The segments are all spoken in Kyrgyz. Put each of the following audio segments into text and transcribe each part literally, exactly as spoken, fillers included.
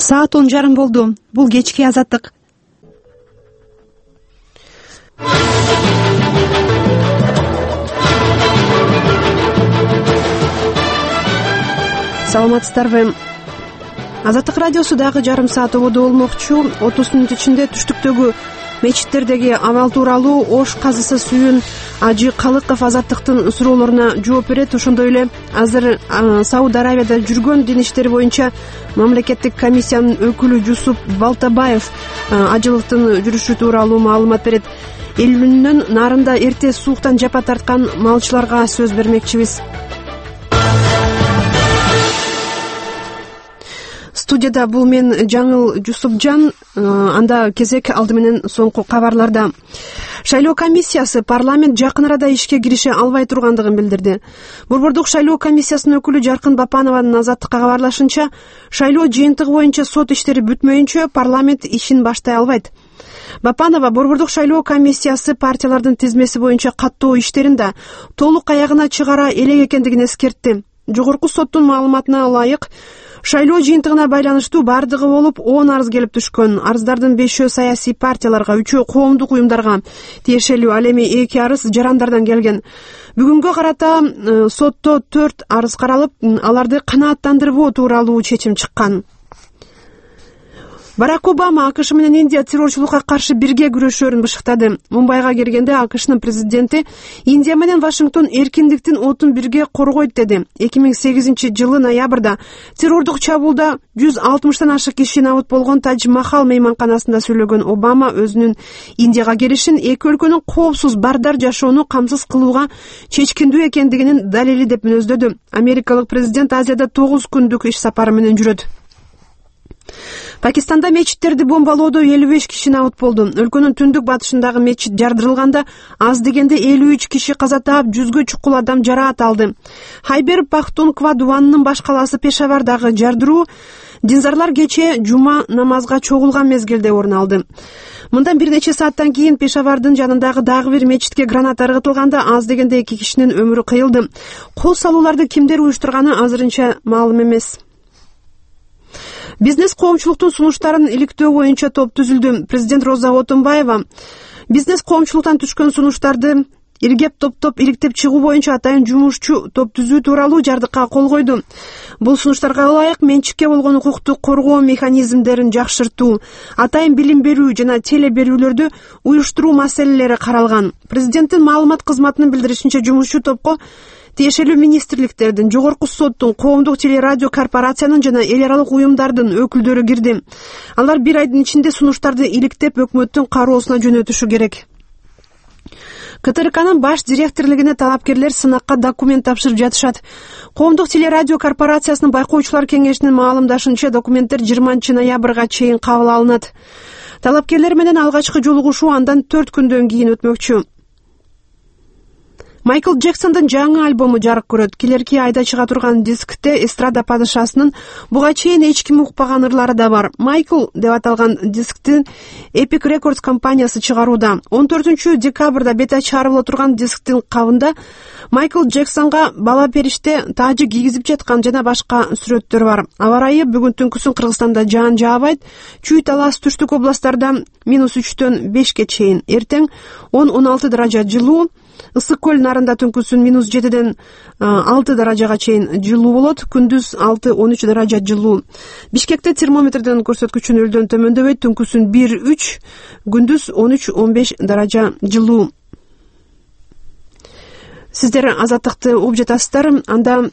Саат он жарым болду. Бул кечки азаттык. Саламатсыздарбы? Азаттык радиосу дагы жарым саат ободо болмокчу. отуз мүнөт ичинде түштүктөгү мечиттердеги абал тууралуу Ош казысы Сүйүн Ажы Калыков азаттыктын суроолоруна жооп берет. Ошондой эле азыр Сауд Арабияда жүргөн дин иштери боюнча мамлекеттик комиссиянын өкүлү Жусуп Балтабаев ажылыктын жүрүшү тууралуу маалымат берет. Элүүнүн нарында эрте сууктан жапа тарткан малчыларга сөз бермекчибиз. Студияда бул мен Жаңыл Жусупжан. Анда кезек алды менен соңку кабарларда. Шайлоо комиссиясы парламент жакын арада ишке кирише албай тургандыгын билдирди. Борбордук шайлоо комиссиясынын өкүлү Жаркын Бапанованын Азаттыкка кабарлашынча, шайлоо жыйынтыгы боюнча сот иштери бүтмөйүнчө парламент ишин баштай албайт. Бапанова борбордук шайлоо комиссиясы партиялардын тизмеси боюнча каттоо иштерин да толук аягына чыгара элек экендигин эскертти. Жогорку соттун маалыматына ылайык, шайлоо жыйынтыгына байланыштуу бардыгы болуп он арыз келип түшкөн. Арыздардын бешөө саясий партияларга, үчөө коомдук уюмдарга тиешелүү, ал эми эки арыз жарандардан келген. Бүгүнгө карата сотто төрт арыз каралып, аларды канааттандырбоо тууралуу чечим чыккан. Барак Обама АКШ менен Индия террорчулукка каршы бирге күрөшөөрүн бышыктады. Мумбайга келгенде АКШнын президенти Индия менен Вашингтон эркиндиктин отун бирге коргойт деди. эки миң сегизинчи жылы ноябрда террордук чабуулда жүз алтымыштан ашык киши набыт болгон Тадж Махал мейманканасында сөйлөгөн Обама өзүнүн Индияга келишин эки өлкөнүн коопсуз бардар жашоону камсыз кылууга чечкиндүү экендигинин далили деп мүнөздөдү. Америкалык президент Азияда тогуз күндүк иш сапары менен жүрөт. Пакистанда мечиттерди бомбалоодо элүү беш киши набыт болду. Өлкөнүн түндүк батышындагы мечит жардырылганда аз дегенде элүү үч киши каза таап, жүзгө чукул адам жараат алды. Хайбер Пахтунква дубанынын баш калаасы Пешавардагы жардыруу динзарлар кече жума намазга чогулган мезгилде орун алды. Мындан бир нече сааттан кийин Пешавардын жанындагы дагы бир мечитке граната ыргытылганда аз дегенде эки кишинин өмүрү кыйылды. Кол салууларды кимдер уюштурганы азырынча маалым эмес. Бизнес коомчулуктун сунуштарын иликтөө боюнча топ түзүлдү. Президент Роза Отунбаева бизнес коомчулуктан түшкөн сунуштарды иргеп топтоп иликтеп чыгуу боюнча атайын жумушчу топ түзүү тууралуу жардыкка кол койду. Бул сунуштарга ылайык менчикке болгон укукту коргоо механизмдерин жакшыртуу, атайын билим берүү жана теле берүүлөрдү уюштуруу маселелери каралган. Президенттин маалымат кызматынын билдиришинче, жумушчу топко тиешелүү министрликтердин, жогорку соттун, коомдук телерадио корпорациянын жана эл аралык уюмдардын өкүлдөрү кирди. Алар бир айдын ичинде сунуштарды иликтеп өкмөттүн кароосуна жөнөтүшү керек. КТРКнын баш директорлигине талапкерлер сынакка документ тапшырып жатышат. Коомдук телерадио корпорациясынын байкоочулар кеңешинин маалымдашынча, документтер жыйырманчы ноябрга чейин кабыл алынат. Талапкерлер менен алгачкы жолугушуу андан төрт күндөн кийин өтмөкчү. Майкл Джексондун жаңы альбому жарык көрөт. Келерки айда чыга турган дискте эстрада падышасынын буга чейин эч ким укпаган ырлары да бар. Майкл деп аталган дисктин Epic Records компаниясы чыгарууда. он төртүнчү декабрда бет ачарылып турган дисктин кабында Майкл Джексонго бала периште таажы кийгизип жаткан жана башка сүрөттөр бар. Аба ырайы бүгүн түнкүсүн Кыргызстанда жаан жаабайт. Чүй талас түштүк областтарда минус үчтөн бешке чейин. Эртең он он алты даража жылуу. Ысык көл нарында түнкүсүн минус жетиден алты даражага чейин жылуу болот. Күндүз алты он үч даража жылуу. Бишкекте термометрдин көрсөткүчү нөлдөн төмөндөбөйт. Түнкүсүн бир үч, күндүз он үч он беш даража жылуу. Сиздер азаттыкты угуп жатасыздар. Анда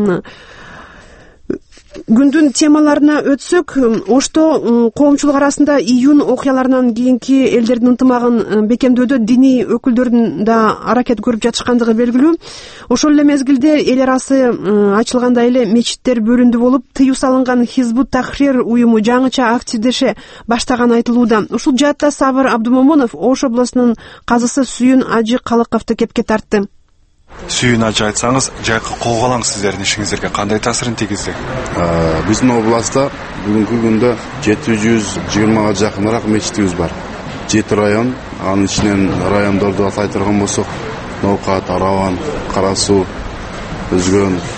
күндүн темаларына өтсөк, Ошто коомчулук арасында июнь окуяларынан кийинки элдердин ынтымагын бекемдөөдө диний өкүлдөрдүн да аракет көрүп жатышкандыгы белгилүү. Ошол эле мезгилде эл арасы ачылгандай эле мечиттер бөлүндү болуп, тыюу салынган Хизбут Тахрир уюму жаңыча активдеше баштаганы айтылууда. Ушул жаатта Сабыр Абдумомунов Ош облусунун казысы Сүйүн Ажы Калыковду кепке тартты. Сүйүн Ажы, айтсаңыз, жайкы колго алаңыз сиздердин ишиңиздерге кандай таасирин тийгизди? Биздин областта бүгүнкү күндө жети жүз жыйырмага жакыныраак мечитибиз бар. жети район, анын ичинен райондорду атай турган болсок, Ноокат, Араван, Кара Суу, Өзгөн,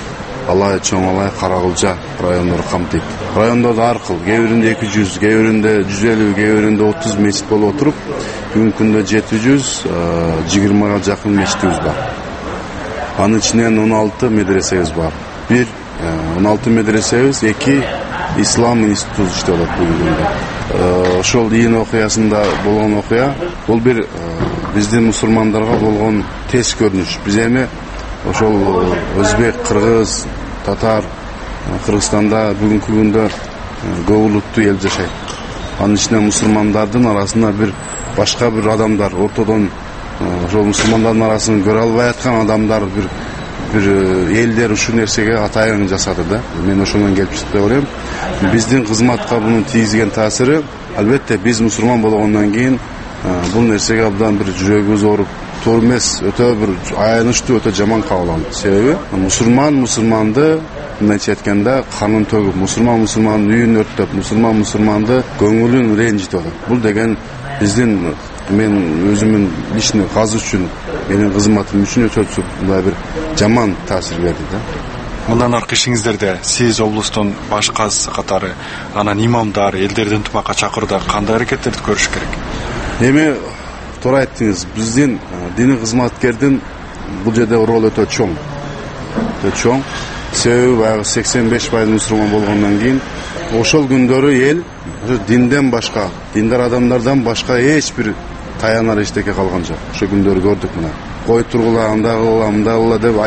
Алай, Чоң Алай, Каракулча райондору камтыйт. Райондордо ар кыл, кээ биринде эки жүз, кээ биринде жүз элүү, кээ биринде отуз мечит болуп отуруп, бүгүнкү күндө жети жүз жыйырмага жакын мечитибиз бар. Анын ичинен он алты медресебиз бар. Бир он алты медресебиз, эки ислам институту иштеп атат бүгүнкү. Ошол ийин окуясында болгон окуя, бул бир биздин мусулмандарга болгон тез көрүнүш. Биз эми ошол өзбек, кыргыз, татар, Кыргызстанда бүгүнкү күндө көп улуттуу эл жашайт. Анын ичинен мусулмандардын арасында бир башка бир адамдар, ортодон ошол мусулмандардын арасын көрө албай аткан адамдар, бир бир элдер ушул нерсеге атайын жасады да. Мен ошондон келип чыкты деп ойлойм. Биздин кызматка мунун тийгизген таасири, албетте биз мусулман болгондон кийин бул нерсеге абдан бир жүрөгүбүз ооруп, туура эмес, өтө бир аянычтуу, өтө жаман кабыл алды. Себеби мусулман мусулманды мындайча айтканда канын төгүп, мусулман мусулмандын үйүн өрттөп, мусулман мусулманды көңүлүн ренжитип атат. Бул деген биздин, мен өзүмүн личный казы үчүн, менин кызматым үчүн өтө мындай бир жаман таасир берди да. Мындан аркы ишиңиздерде сиз облустун башкасы катары, анан имамдар, элдерди ынтымакка чакырууда кандай аракеттерди көрүш керек? Эми туура айттыңыз, биздин диний кызматкердин бул жерде ролу өтө чоң. Өтө чоң. Себеби баягы сексен беш пайыз мусулман болгондон кийин ошол күндөрү эл динден башка, диндар адамдардан башка эч бир таянар эчтеке калган жок. Ошол күндөрү көрдүк мына. Кой тургула, анда кыла, мында кыла деп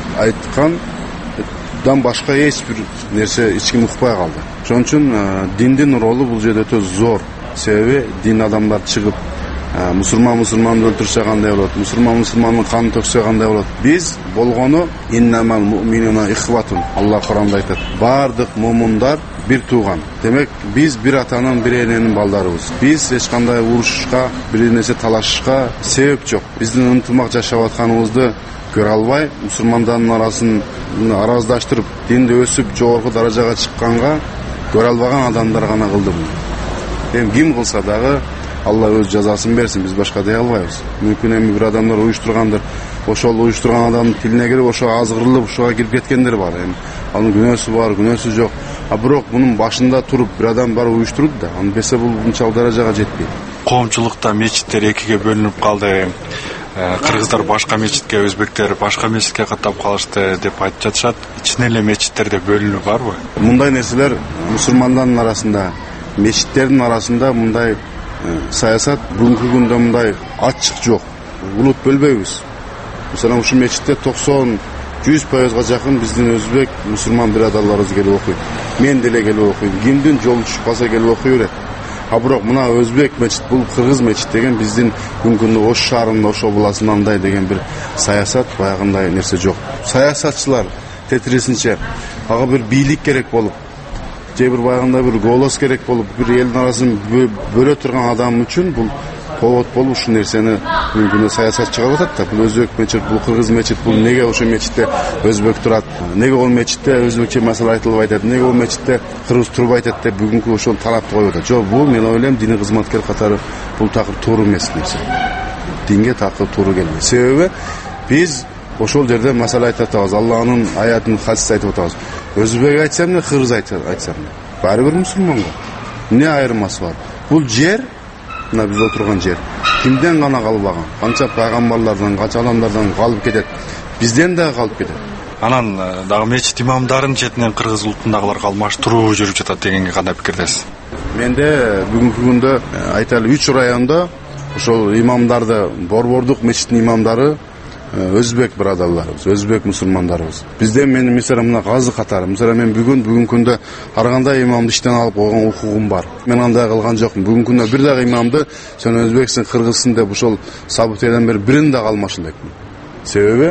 айткандан башка эч бир нерсе эч ким укпай калды. Ошон үчүн диндин ролу бул жерде өтө зор. Себеби дин адамдар чыгып мусулман мусулманды өлтүрсө кандай болот, мусулман мусулмандын канын төксө кандай болот. Биз болгону иннамал муъминуна ихватун. Алла Куранда айтат, бардык мумундар бир тууган. Демек биз бир атанын, бир эненин балдарыбыз. Биз эч кандай урушушка, бир нерсе талашышка себеп жок. Биздин ынтымак жашап атканыбызды көрө албай, мусулмандардын арасын араздаштырып, динди өсүп жогорку даражага чыкканга көрө албаган адамдар гана кылды муну. Эми ким кылса дагы Алла өз жазасын берсин, биз башка дей албайбыз. Мүмкүн эми бир адамдар уюштургандыр, ошол уюштурган адамдын тилине кирип, ошо азгырылып, ошого кирип кеткендер бар. Эми анын күнөөсү бар, күнөөсү жок. А бирок мунун башында туруп бир адам бар уюштуруп да, аны бесе бул мынчалык даражага жетпейт. Коомчулукта мечиттер экиге бөлүнүп калды. Кыргыздар башка мечитке, өзбектер башка мечитке каттап калышты деп айтып жатышат. Ичинен эле мечиттерде бөлүнүү барбы? Мындай нерселер мусулмандардын арасында, мечиттердин арасында мындай саясат бүгүнкү күндө мындай ачык жок. Улут бөлбөйбүз. Мисалан, ушул мечитте токсон жүз пайызга жакын биздин өзбек мусулман бирадарларыбыз келип окуйт. Мен деле келип окуйм. Кимдин жолу түшүп калса келип окуй берет. А бирок мына өзбек мечит, бул кыргыз мечит деген биздин бүгүнкү Ош шаарында, Ош областында андай деген бир саясат, баягындай нерсе жок. Саясатчылар тетирисинче ага бир бийлик керек болуп, же бир баягындай бир голос керек болуп, бир элдин арасын бөлө турган адам үчүн бул повод болуп ушул нерсени бүгүнкү саясат чыгарып атат да. Бул өзбек мечит, бул кыргыз мечит, бул неге ошол мечитте өзбек турат, неге ол мечитте өзбекче маселе айтылбайт атат, неге ол мечитте кыргыз турбайт атат деп бүгүнкү ошол талапты коюп атат. Жок, бул мен ойлойм диний кызматкер катары бул такыр туура эмес нерсе. Динге такыр туура келбейт. Себеби биз ошол жерде маселе айтып атабыз, Алланын аятын, хадисти айтып атабыз. Өзбек айтсам эмне, кыргыз айтсам эмне, баары бир мусулманга. Эмне айырмасы бар? Бул жер, мына биз отурган жер, кимден гана калбаган? Канча пайгамбарлардан, канча адамдардан калып кетет. Бизден да калып кетет. Анан дагы мечит имамдарын четинен кыргыз улутундагыларга алмаштыруу жүрүп жатат дегенге кандай пикирдесиз? Менде бүгүнкү күндө айталы үч райондо ошол имамдарды, Борбордук мечиттин имамдары өзбек бирадарларыбыз, өзбек мусулмандарыбыз. Бизде мен мисалан мына казы катары, мисалан мен бүгүн бүгүнкү күндө ар кандай имамды иштен алып койгон укугум бар. Мен андай кылган жокмун. Бүгүнкү күндө бир дагы имамды сен өзбексиң, кыргызсың деп ошол событияден бери бирин да калмашы элекмин. Себеби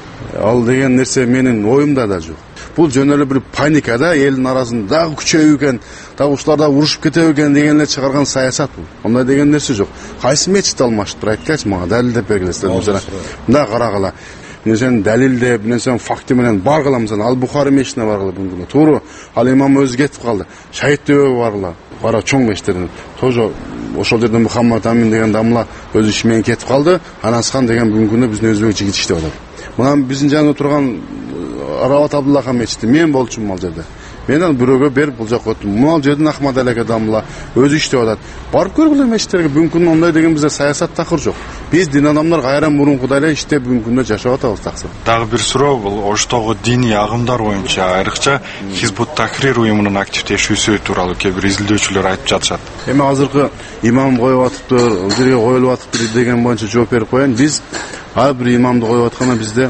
ал деген нерсе менин оюмда да жок. Бул жөн эле бир паника да, элдин арасында дагы күчөйүп экен, дагы ушулар да урушуп кетеби экен деген эле чыгарган саясат бул. Ондай деген нерсе жок. Кайсы мечит алмаштыр айткачы мага, далилдеп бергилесиз. Мында карагыла. Мен сен далилдеп, мен сен факты менен баргыла, мисалы Ал Бухари мечитине баргыла бүгүн. Туура, ал имам өзү кетип калды. Шаһидтөбөгө баргыла. Бара чоң мечиттерден. Тоже ошол жерде Мухаммад Амин деген дамла өз иши менен кетип калды. Анасхан деген бүгүнкү күндө биздин өзбек жигит иштеп атат. Мына биздин жанында турган Рават Абдуллаха мечити мен болчумун ал жерде. Менен бирөөгө берип бул жака өттүм. Мал жердин Ахмад элек адамла өзү иштеп атат. Барып көргүлө мечиттерге. Бүгүнкү күндө ондай деген бизде саясат такыр жок. Биз дин адамдар кайран мурункудай эле иштеп бүгүнкү күндө жашап атабыз таксы. Дагы бир суроо бул Оштогу диний агымдар боюнча айрыкча Хизбут Тахрир уюмунун активдешүүсү тууралуу кээ бир изилдөөчүлөр айтып жатышат. Эми азыркы имам коюп атыптыр, жерге коюлуп атыптыр деген боюнча жооп берип коеюн. Биз ар бир имамды коюп атканда бизде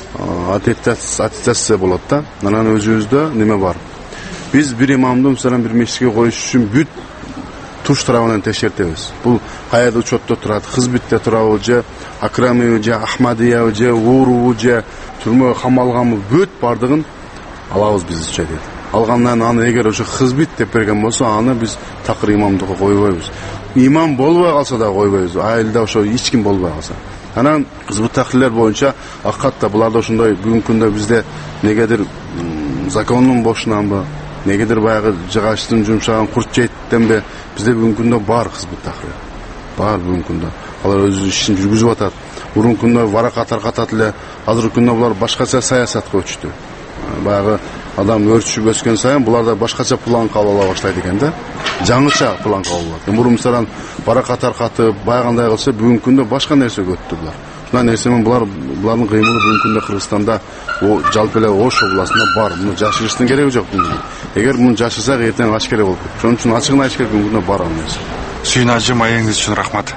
аттестация болот да. Анан өзүбүздө неме бар. Biz bir imamды мисалан бир мешитке коюш үчүн бүт туш тарабынан текшертебиз. Бул кайерде учетто турат, Хизбитте турабы же, Акрамиби же, Ахмадиябы же, Урубу же, түрмөгө камалганбы бүт бардыгын алабыз биз учет. Алгандан аны эгер ошо Хизбит деп берген болсо, аны биз такыр имамдыкка койбойбуз. Имам болбой калса да койбойбуз. Айылда ошо эч ким болбой калса. Анан Хизбут Тахрирлер боюнча аккатта буларда ошондой бүгүнкү күндө бизде негедир закондун бошунанбы, негедир баягы жыгачтын жумшаган курт жейттенбе бизде бүгүнкү күндө бар Хизбут Тахрир. Бар бүгүнкү күндө. Алар өз ишин жүргүзүп атат. Мурунку күндө барака таркатат эле. Азыркы күндө булар башкача саясатка өтүштү. Баягы адам өрчүп өскөн сайын буларда башкача план кабыл ала баштайт экен да. Жаңыча план кабыл алат. Мурун мисалан барака таркатып, байгандай кылса бүгүнкү күндө башка нерсеге өттү булар. Ушундай нерсе менен булар булардын кыймылы бүгүнкү күндө Кыргызстанда о жалпы эле Ош областында бар. Муну жашырыштын кереги жок. Эгер муну жашырсак эртең ачык керек болуп кетет. Ошон үчүн ачыгын айтыш керек бүгүнкү күндө бар нерсе. Сүйүн ажы маегиңиз үчүн рахмат.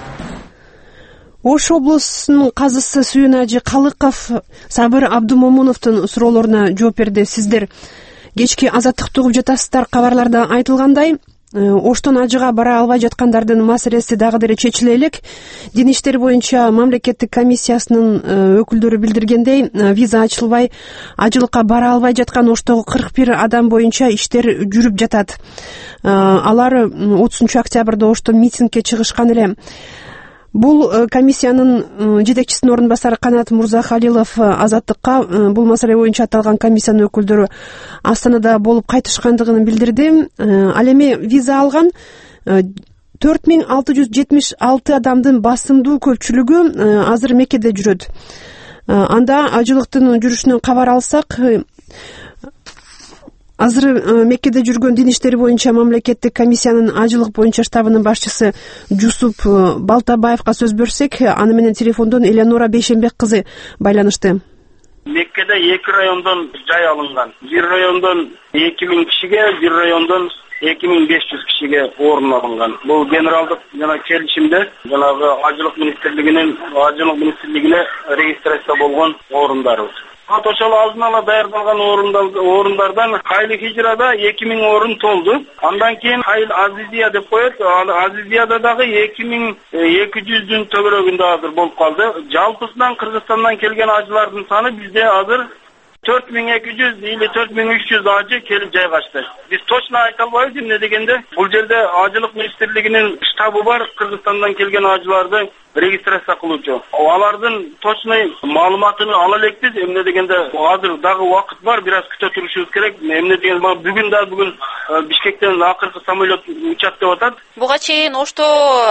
Ош облусунун казысы Сүйүн ажы Калыков Сабыр Абдумомуновдун суроолоруна жооп берди. Сиздер кечки азаттыкты угуп жатасыздар. Кабарларда айтылгандай, Оштон ажыга бара албай жаткандардын маселеси дагы деле чечиле элек. Дин иштери боюнча мамлекеттик комиссиясынын өкүлдөрү билдиргендей, виза ачылбай ажылыкка бара албай жаткан Оштогу кырк бир адам боюнча иштер жүрүп жатат. Алар отузунчу октябрда Оштон митингге чыгышкан эле. Бул комиссиянын жетекчисинин орун басары Канат Мурзахалилов азаттыкка бул маселе боюнча аталган комиссиянын өкүлдөрү Астанада болуп кайтышкандыгын билдирди. Ал эми виза алган төрт миң алты жүз жетимиш алты адамдын басымдуу көпчүлүгү азыр Меккеде жүрөт. Анда ажылыктын жүрүшүнөн кабар алсак, азыр Меккеде жүргөн дин иштери боюнча мамлекеттик комиссиянын ажылык боюнча штабынын башчысы Жусуп Балтабаевга сөз берсек, аны менен телефондон Элеонора Бейшенбек кызы байланышты. Меккеде эки райондон жай алынган. Бир райондон эки миң кишиге, бир райондон эки миң беш жүз кишиге орун алынган. Бул генералдык жана келишимде жанагы ажылык министрлигинин ажылык министрлигине регистрация болгон орундар. Ошол алдын ала даярдалган орундардан Хайли Хижрада эки миң орун толду. Андан кийин Хайл Азизия деп коет. Азизияда дагы эки миң эки жүздүн төбөлөгүндө азыр болуп калды. Жалпысынан Кыргызстандан келген ажылардын саны бизде азыр төрт миң эки жүз или төрт миң үч жүз ажы келип жайгашты. Биз точно айта албайбыз эмне дегенде, бул жерде ажылык министрлигинин штабы бар, Кыргызстандан келген ажыларды регистрация кылуучу. Алардын точно маалыматын ала элекпиз. Эмне дегенде азыр дагы убакыт бар, бир аз күтө турушубуз керек. Эмне дегенде бүгүн да бүгүн Бишкектен акыркы самолет учат деп атат. Буга чейин Ошто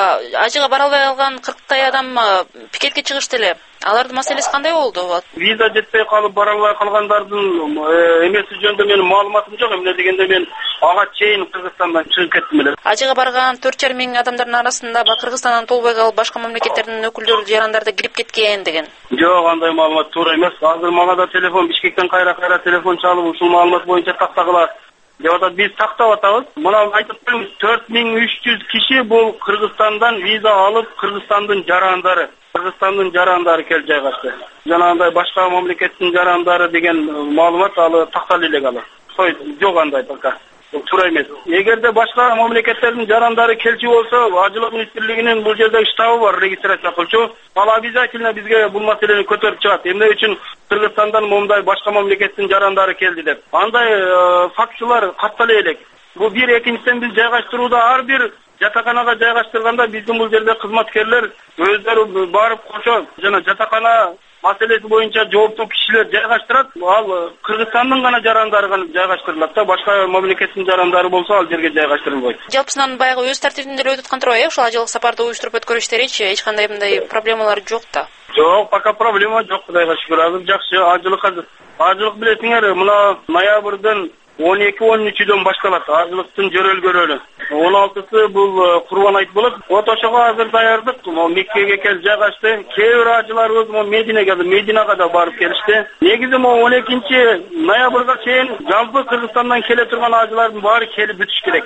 ажыга бара албай калган кырктай адам пикетке чыгышты эле. Алардын маселеси кандай болду? Виза жетпей калып бара албай калгандардын эмеси жөнүндө менин маалыматым жок. Эмне дегенде мен ага чейин Кыргызстандан чыгып кеттим эле. Ажыга барган төрт жарым миң адамдардын арасында Кыргызстандан толбой калып башка мамлекеттердин өкүлдөрү жарандарды кирип кеткен деген. Жок, андай маалымат туура эмес. Азыр мага да телефон Бишкектен кайра-кайра телефон чалып, ушул маалымат боюнча тактагыла деп атат. Биз тактап атабыз. Мына айтып коебуз, төрт миң үч жүз киши бул Кыргызстандан виза алып, Кыргызстандын жарандары, Кыргызстандын жарандары келип жайгашты. Жанагындай башка мамлекеттин жарандары деген маалымат алы такталып элек алы. Кой, жок андай пока. Туура эмес. Эгерде башка мамлекеттердин жарандары келчү болсо, ажылык министрлигинин бул жерде штабы бар, регистрация кылчу. Ал обязательно бизге бул маселени көтөрүп чыгат. Эмне үчүн Кыргызстандан момундай башка мамлекеттин жарандары келди деп. Андай фактчылар каттала элек. Бул бир, экинчиден биз жайгаштырууда ар бир жатаканага жайгаштырганда биздин бул жерде кызматкерлер өздөрү барып кошо жана жатакана маселеси боюнча жооптуу кишилер жайгаштырат. Ал Кыргызстандын гана жарандары гана жайгаштырылат да, башка мамлекеттин жарандары болсо ал жерге жайгаштырылбайт. Жалпысынан баягы өз тартибинде эле өтүп аткан турбайбы? Ошол ажылык сапарды уюштуруп өткөрүш иштеричи эч кандай мындай проблемалар жок да. Жок, пока проблема жок, Кудайга шүгүр. Азыр жакшы, ажылык азыр Ажылык билесиңер, мына ноябрдын он эки он үчүдөн башталат ажылыктын жөрөлгөрөлү. он алтысы бул Курбан айт болот. Вот ошого азыр даярдык. Меккеге кел жайгашты. Кээ бир ажыларыбыз Мединеге, Мединага да барып келишти. Негизи он экинчи ноябрга чейин жалпы Кыргызстандан келе турган ажылардын баары келип бүтүш керек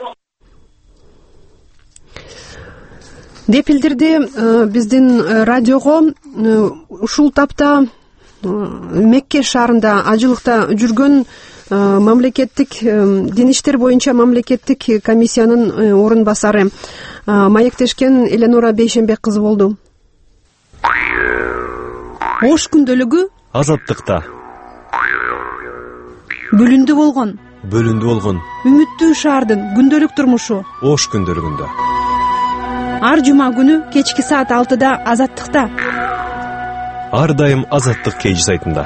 деп билдирди биздин радиого ушул тапта Мекке шаарында ажылыкта жүргөн мамлекеттик дин иштер боюнча мамлекеттик комиссиянын орун басары маектешкен Эленора Бейшембек кызы болду. Ош күндөлүгү азаттыкта. Бөлүндү болгон. Бөлүндү болгон. Үмүттүү шаардын күндөлүк турмушу. Ош күндөлүгүндө. Ар жума күнү кечки саат алтыда азаттыкта. Ар дайым азаттык кейжи сайтында.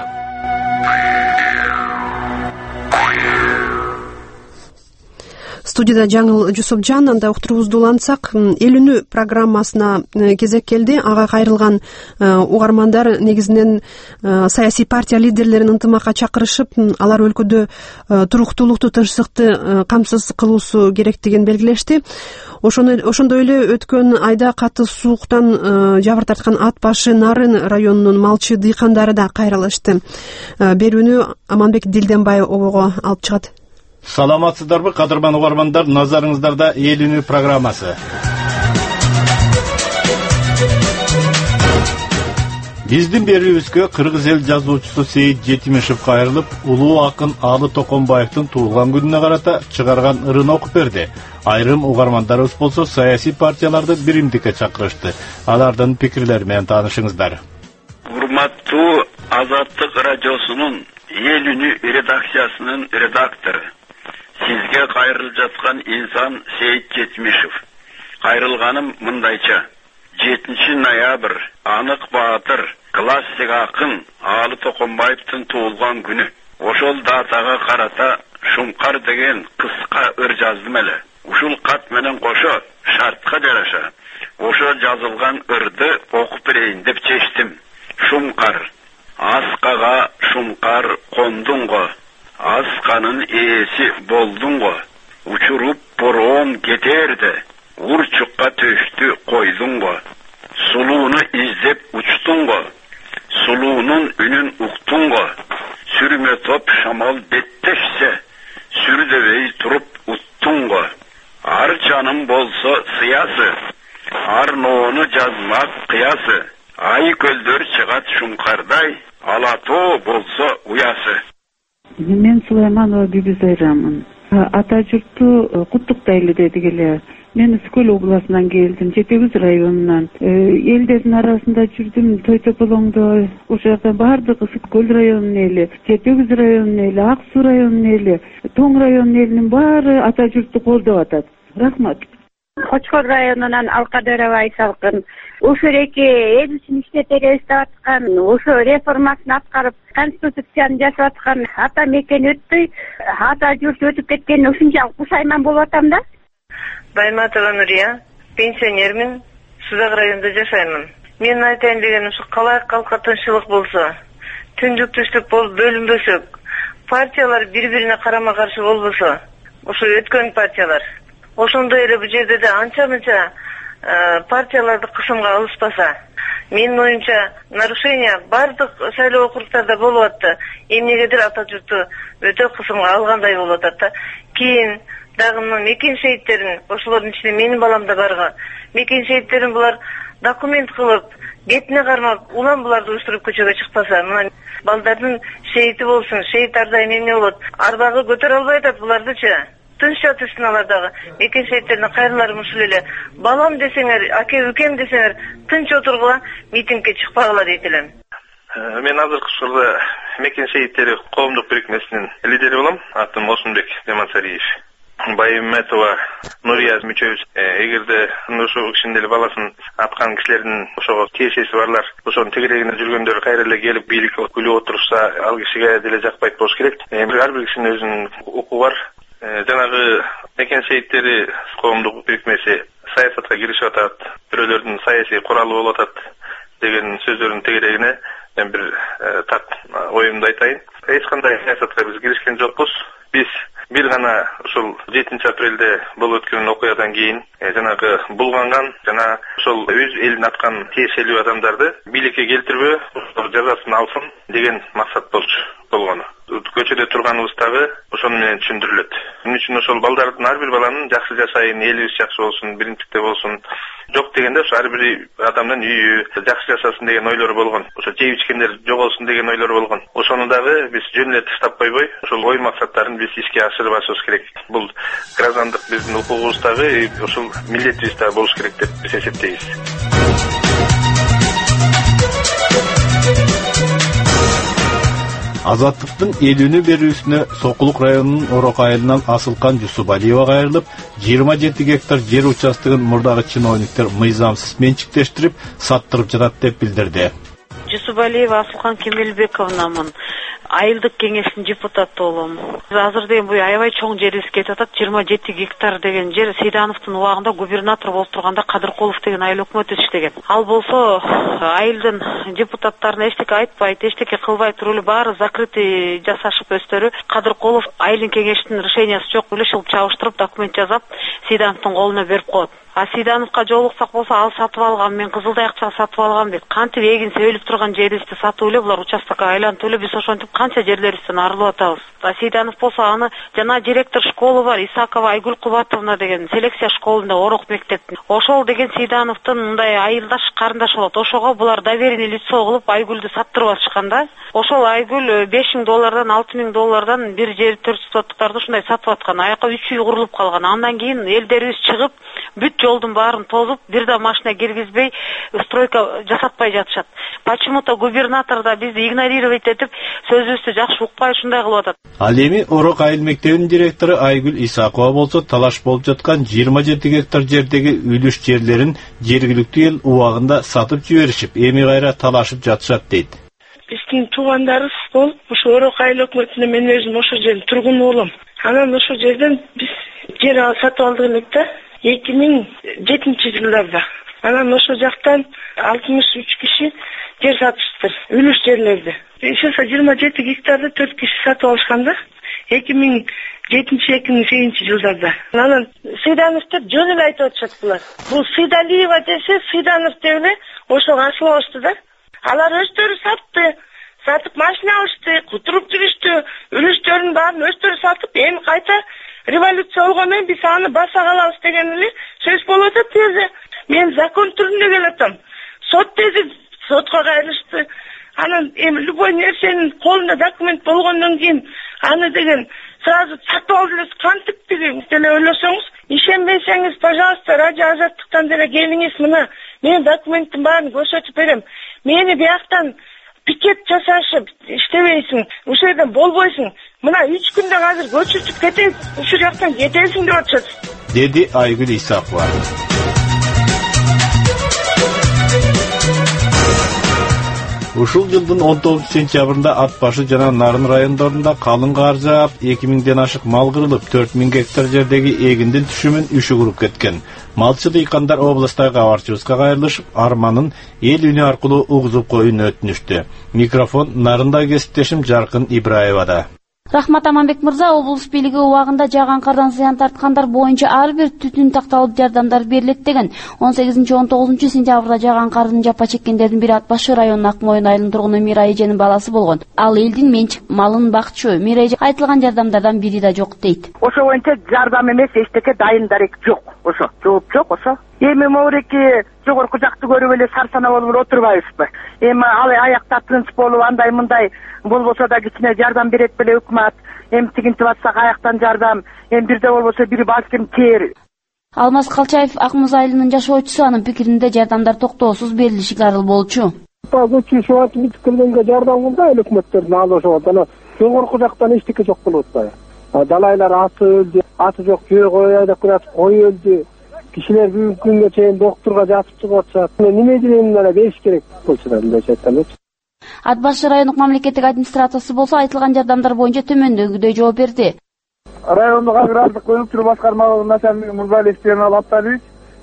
Студияда Жаңыл Жусупжан, анда уктурубузду улантсак, эл үнү программасына кезек келди. Ага кайрылган угармандар негизинен саясий партия лидерлерин ынтымакка чакырышып, алар өлкөдө туруктуулукту, тынчсыздыкты камсыз кылуусу керектигин белгилешти. Ошондой эле өткөн айда катуу сууктан жабыр тарткан Ат башы Нарын районунун малчы дыйкандары да кайрылышты. Берүүнү Аманбек Дилденбай обого алып чыгат. Саламатсыздарбы, кадырман угармандар, назарыңыздарда эл үнү программасы. Биздин берүүбүзгө кыргыз эл жазуучусу Сейит Жетимишев кайрылып, улуу акын Алы Токонбаевдин туулган күнүнө карата чыгарган ырын окуп берди. Айрым угармандарыбыз болсо саясий партияларды биримдикке чакырышты. Алардын пикирлери менен таанышыңыздар. Урматтуу Азаттык радиосунун эл үнү редакциясынын редактору, сизге кайрылып жаткан инсан Сейит Жетимишев. Кайрылганым мындайча: жетинчи ноябрь Анык Баатыр, классик акын Алы Токонбаевдин туулган күнү. Ошол датага карата Шумкар деген кыска ыр жаздым эле. Ушул кат менен кошо шартка жараша ошо жазылган ырды окуп берейин деп чечтим. Шумкар. Аскага шумкар кондуң го, асканын ээси болдуң го. Учуруп бороон кетерде, урчукка төштү койдуң го. Сулууну издеп учтуң го, сулуунун үнүн уктуң го. Сүрмө топ шамал беттешсе, сүрдөбөй туруп уттуң го. Ар жаным болсо сыясы, ар ноону жазмак кыясы. Ай көлдөр чыгат шумкардай, алатоо болсо уясы. Мен Сулайманова Бибизайрамын. Ата журтту куттуктайлы дедик эле. Мен Үскөл областынан келдим, Жети Көз районунан. Элдердин арасында жүрдүм, той тополоңдо. Ошол жакта бардык Үскөл районунун эли, Жети Көз районунун эли, Ак Суу районунун эли, Тоң районунун элинин баары ата журтту колдоп атат. Рахмат. Кочкор районунан Алкадырова Айсалкын. Ошо эки эл үчүн иштеп эстеп аткан, ошо реформасын аткарып, конституцияны жасап аткан ата мекен өттү, ата журт өтүп кеткен ушунчалык пушайман болуп атам да. Байматова Нурия, пенсионермин, Судак районунда жашаймын. Мен айтайын деген ушу калай калкка тынччылык болсо, түндүк түштүк болуп бөлүнбөсөк, партиялар бири-бирине карама-каршы болбосо, ошо өткөн партиялар. Ошондой эле бул жерде да анча-мынча партияларды кысымга алышпаса, менин оюмча нарушение бардык шайлоо округтарда болуп атты. Эмнегедир ата журтту өтө кысымга алгандай болуп атат да. Кийин дагы мекен шейттерин, ошолордун ичинде менин балам да барган. Мекен шейттерин булар документ кылып, бетине кармап, улам буларды уюштуруп көчөгө чыкпаса, мына балдардын шейити болсун, шейит ар дайым эмне болот? Арбагы көтөрө албай атат булардычы. Тынч жатышсын алардагы. Мекен шейттерине кайрыларым ушул эле. Балам десеңер, аке үкем десеңер, тынч отургула, митингге чыкпагыла дейт элем. Мен азыркы учурда Мекен шейиттери коомдук бирикмесинин лидери болом. Атым Осунбек Демансариев. Байметова Нурия мүчөбүз эгерде ушул кишинин эле баласын аткан кишилердин ошого тиешеси барлар ошонун тегерегине жүргөндөр кайра эле келип бийликке күлүп отурушса, ал кишиге деле жакпайт болуш керек. Ар бир кишинин өзүнүн укугу бар. Жанагы Мекен шейиттери коомдук бирикмеси саясатка киришип атат, бирөөлөрдүн саясий куралы болуп атат деген сөздөрдүн тегерегине мен бир так оюмду айтайын. Эч кандай саясатка биз киришкен жокпуз. Биз бир гана ушул жетинчи апрелде болуп өткөн окуядан кийин жанагы булганган жана ошол өз элин аткан тиешелүү адамдарды бийликке келтирбөө, жазасын алсын деген максат болчу болгону. Көчөдө турганыбыздагы ошону менен түшүндүрүлөт. Эмне үчүн ошол балдардын ар бир баланын жакшы жашайын, элибиз жакшы болсун, биринчиликте болсун. Жок дегенде ошо ар бир адамдын үйү жакшы жашасын деген ойлору болгон. Ошо жеп ичкендер жоголсун деген ойлору болгон. Ошону дагы биз жөн эле таштап койбой, ошол ой максаттарын биз ишке ашырып ашыбыз керек. Бул граждандык биздин укугубуздагы, ошол милдетибиз да болуш керек деп биз эсептейбиз. Азаттыктын элүүнү берүүсүнө Сокулук районунун Орок айылынан Асылкан Жусупалиева кайрылып, жыйырма жети гектар жер участогун мурдагы чиновниктер мыйзамсыз менчиктештирип, саттырып жатат деп билдирди. Жусупалиева Асылкан Кемелбековнамын. Айылдык кеңештин депутаты болом. Азыр деген бул аябай чоң жерибиз кетип атат. жыйырма жети гектар деген жер Сейдановдун убагында губернатор болуп турганда Кадыркулов деген айыл өкмөтү иштеген. Ал болсо айылдын депутаттарына эчтеке айтпайт, эчтеке кылбай туруп эле баары закрытый жасашып өстөрү. Кадыркулов айылдын кеңештин решениясы жок эле шылып чабыштырып документ жазап Сейдановдун колуна берип коет. А Сейдановго жолуксак болсо ал сатып алган, мен Кызылдай акчага сатып алгам дейт. Кантип эгинсе өлүп турган жерибизди сатып эле булар участокко айлантып эле биз ошентип канча жерлерибизден арылып атабыз. А Сейданов болсо аны жана директор школы бар, Исакова Айгүл Кубатовна деген селекция школунда Орок мектептин. Ошол деген Сейдановдун мындай айылдаш карындаш болот. Ошого булар доверенный лицо кылып Айгүлдү саттырып атышкан да. Ошол Айгүл беш миң доллардан алты миң доллардан бир жер төрт соттуктарды ушундай сатып аткан. Аяка үч үй курулуп калган. Андан кийин элдерибиз чыгып бүт жолдун баарын тозуп, бир да машина киргизбей, стройка жасатпай жатышат. Почему-то губернатор да бизди игнорировать этип, сөзүбүздү жакшы укпай ушундай кылып атат. Ал эми Орок айыл мектебинин директору Айгүл Исакова болсо талаш болуп жаткан жыйырма жети гектар жердеги үлүш жерлерин жергиликтүү эл убагында сатып жиберишип, эми кайра талашып жатышат дейт. Биздин туугандарыбыз болуп, ошо Орок айыл өкмөтүнө мен өзүм ошо жердин тургуну болом. Анан ошо жерден биз жер сатып алдык элек да. эки миң жетинчи жылдарда. Анан ошо жактан алтымыш үч киши жер сатыштыр, үлүш жерлерди. Ошо жыйырма жети гектарды төрт киши сатып алышкан да. эки миң жетинчи эки миң сегизинчи жылдарда. Анан Сейдановдер жөн эле айтып атышат булар. Бул Сейдалиева десе, Сейданов деп эле ошого ашылып алышты да. Алар өздөрү сатты. Сатып машина алышты, кутуруп жүрүштү. Үлүштөрүн баарын өздөрү сатып, эми кайта революция болгондон биз аны баса калабыз деген эле сөз болуп атат тезе. Мен закон түрүндө келатам. Сот деди, сотко кайрылышты. Анан эми любой нерсенин колунда документ болгондон кийин аны деген сразу сатып алып эле кантип деген деле ойлосоңуз, ишенбесеңиз, пожалуйста, радио Азаттыктан деле келиңиз, мына мен документтин баарын көрсөтүп берем. Мени бияктан пикет жасашып иштебейсиң, ушул жерден болбойсуң. Мына үч күндө азыр көчүрүп кетет, ушул жактан кетесиң деп атышат. Деди Айгүл Исакова. Ушул жылдын он тогузунчу сентябрында Ат башы жана Нарын райондорунда калың кар жаап, эки миңден ашык мал кырылып, төрт миң гектар жердеги эгиндин түшүмүн үшү куруп кеткен. Малчы дыйкандар областагы кабарчыбызга кайрылышып, арманын эл үнү аркылуу угузуп коюун өтүнүштү. Микрофон Нарында кесиптешим Жаркын Ибраевада. Рахмат Аманбек мырза, облус бийлиги убагында жааган кардан зыян тарткандар боюнча ар бир түтүн такталып жардамдар берилет деген. он сегизинчи он тогузунчу сентябрда жааган кардын жапа чеккендердин бири Ат башы районунун Ак Моюн айылынын тургуну Мирай эженин баласы болгон. Ал элдин менчик малын бакчу. Мирай эже айтылган жардамдардан бири да жок дейт. Ошо боюнча жардам эмес, эчтеке дайын дарек жок. Ошо жооп жок ошо. Эми могуреки жогорку жакты көрүп эле сарсана болуп отурбайбызбы? Эми ал аякта тынч болуп андай мындай болбосо да кичине жардам берет беле өкмөт. Эми тигинтип атсак аяктан жардам, эми бирде болбосо бири балким тээр. Алмаз Калчаев Акмуз айылынын жашоочусу, анын пикиринде жардамдар токтоосуз берилиши зарыл болчу. Көчүшүп атып бүтүп келгенге жардам кылды эл өкмөттөрдүн алышып, анан жогорку жактан эчтеке жок болуп атпайбы. Далайлар аты өлдү, аты жок жөө кой айдап келатып кой өлдү. Кишилер бүгүнкү күнгө чейин доктурга жатып чыгып атышат. Неме менен эле бериш керек болчу мындайча айтканда. Ат башы райондук мамлекеттик администрациясы болсо айтылган жардамдар боюнча төмөндөгүдөй жооп берди. Райондук агрардык өнүктүрүү башкармалыгынын начальниги Мурзалиев Жемал Апталиевич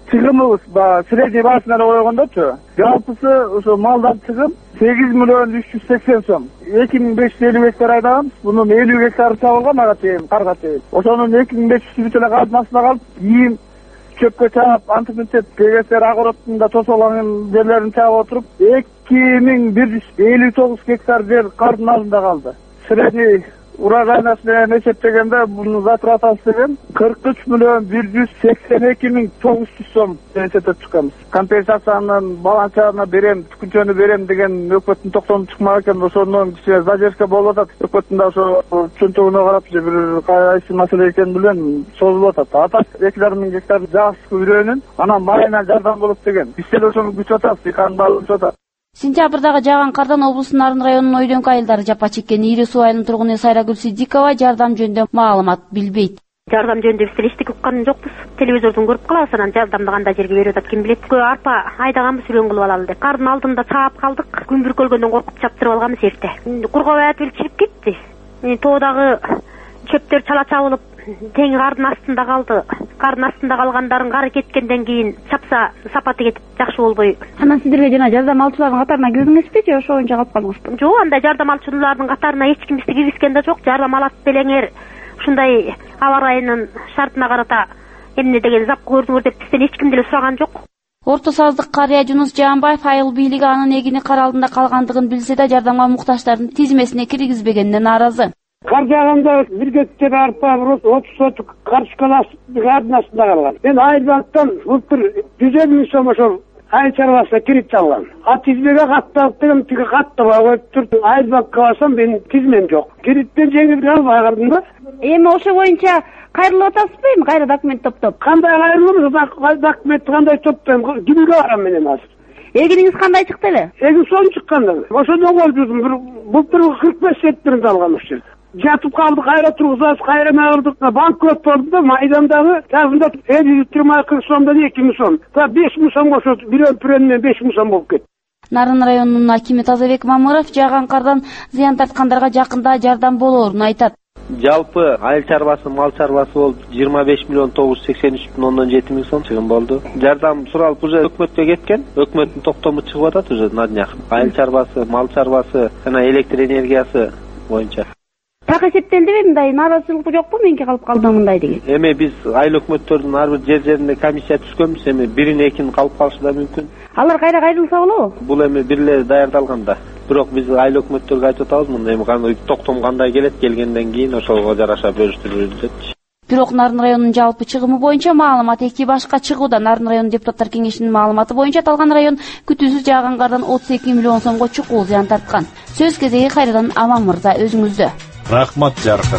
чыгымыбыз баягы средний баасына койгондочу жалпысы ошо малдан чыгым сегиз миллион үч жүз сексен сом. эки миң беш жүз элүү гектар айдаганбыз. Мунун элүү гектары чабылган ага чейин, карга чейин. Ошонун эки миң беш жүзү бүт эле казмасына калып, кийин чөпкө чаап, антип мынтип ПГСР огородунун да тосолаган жерлерин чаап отуруп, эки миң бир жүз элүү тогуз гектар жер кардын алдында калды. Средний урожайность менен эсептегенде мунун затратасы деген кырк үч миллион бир жүз сексен эки миң тогуз жүз сом эсептеп чыкканбыз. Компенсациянын баланчаларына берем, түкүнчөнү берем деген өкмөттүн токтому чыкмак экен. Ошондон кичине задержка болуп атат. Өкмөттүн да ошо чөнтөгүнө карап бир кайсы маселе экени билем созулуп атат. Атат эки жарым миң гектар жагыс күбүрөөнүн анан майына жардам болот деген. Биз деле ошону күтүп атабыз, дыйкандын баары күтүп атат. Сентябрдагы жааган кардан облустун Нарын районунун Ойдоңку айылдары жапа чеккен. Ири суу айылынын тургуну Сайрагүл Сиддикова жардам жөнүндө маалымат билбейт. Жардам жөнүндө биз эчтеке уккан жокпуз. Телевизордон көрүп калабыз, анан жардамды кандай жерге берип атат ким билет. Арпа айдаганбыз үлөң кылып алалы деп. Кардын алдында чаап калдык. Күн бүркөлгөндөн коркуп чаптырып алганбыз эрте. Кургабай атып эле чирип кетти. Тоодагы чөптөр чала чабылып, тең кардын астында калды. Кардын астында калгандарын кары кеткенден кийин чапса сапаты кетип жакшы болбой. Анан сиздерге жана жардам алуучулардын катарына кирдиңизби же ошо боюнча калып калдыңызбы? Жок, андай жардам алуучулардын катарына эч ким бизди киргизген да жок. Жардам алат белеңер, ушундай аба ырайынын шартына карата эмне деген зап көрдүңөр деп бизден эч ким деле сураган жок. Орто Саздык карыя Жунус Жаанбаев айыл бийлиги анын эгини кар алдында калгандыгын билсе да жардамга муктаждардын тизмесине киргизбегенине нааразы. Кар жааганда бир гектар арпа, отуз соток карышкалас кардын астында калган. Мен айылбанктан былтыр жүз элүү миң сом ошол айыл чарбасына кредит алгам. А тизмеге катталып деген тиги каттабай коюп турду. Айылбанкка барсам менин тизмем жок. Кредиттен жеңилдик албай калдым да. Эми ошо боюнча кайрылып атасызбы эми кайра документ топтоп? Кандай кайрылам, документти кандай топтойм, кимге барам мен эми азыр? Эгиниңиз кандай чыкты эле? Эгин сон чыккан. Ошондон колдурдум. Былтыр кырк беш гектарды алгам ошо. Жатып калдык, кайра тургузабыз, кайра магдык. Банк көп болду да, майдандагы жазында элүү жыйырма кырк сомдон эки миң сом. Та беш миң сом ошо бирөө пүрөн менен беш миң сом болуп кетти. Нарын районунун акими Тазабек Мамыров жааган кардан зыян тарткандарга жакында жардам болоорун айтат. Жалпы айыл чарбасы, мал чарбасы болуп жыйырма беш миллион тогуз жүз сексен үч бүтүн ондон жети миң сом чыгым болду. Жардам суралып уже өкмөткө кеткен. Өкмөттүн токтому чыгып атат уже на днях. Айыл чарбасы, мал чарбасы жана электр энергиясы боюнча. Так эсептелдиби мындай нааразычылык жокпу меники калып калдым мындай деген? Эми биз айыл өкмөттөрдүн ар бир жер жеринде комиссия түзгөнбүз, эми бирин экин калып калышы да мүмкүн. Алар кайра кайрылса болобу? Бул эми бир эле даярдалган да. Бирок биз айыл өкмөттөргө айтып атабыз, мындай эми кандай токтом кандай келет, келгенден кийин ошого жараша бөлүштүрүлөт. Бирок Нарын районунун жалпы чыгымы боюнча маалымат эки башка чыгууда. Нарын районунун депутаттар кеңешинин маалыматы боюнча аталган район күтүүсүз жааган кардан отуз эки миллион сомго чукул зыян тарткан. Сөз кезеги кайрадан Аман мырза өзүңүздө. Рахмат Жаркын.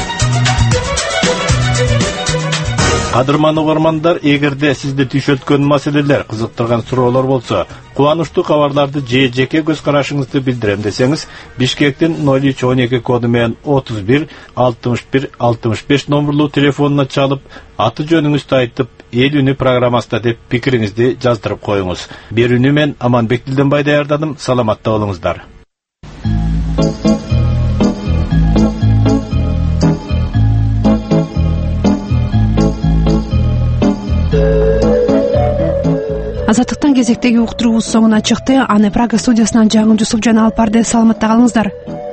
Кадырман угармандар, эгерде сизди түйшөлткөн маселелер, кызыктырган суроолор болсо, кубанычтуу кабарларды же жеке көз карашыңызды билдирем десеңиз, Бишкектин ноль үч он эки коду менен отуз бир алтымыш бир алтымыш беш номерлуу телефонуна чалып, аты жөнүңүздү айтып, эл үнү программасында деп пикириңизди жаздырып коюңуз. Берүүнү мен Аманбек Дилденбай даярдадым. Саламатта болуңуздар. Азаттыктан кезектеги уктуруубуз соңуна чыкты. Аны Прага студиясынан Жаңыл Жусупжан алып барды. Саламатта калыңыздар.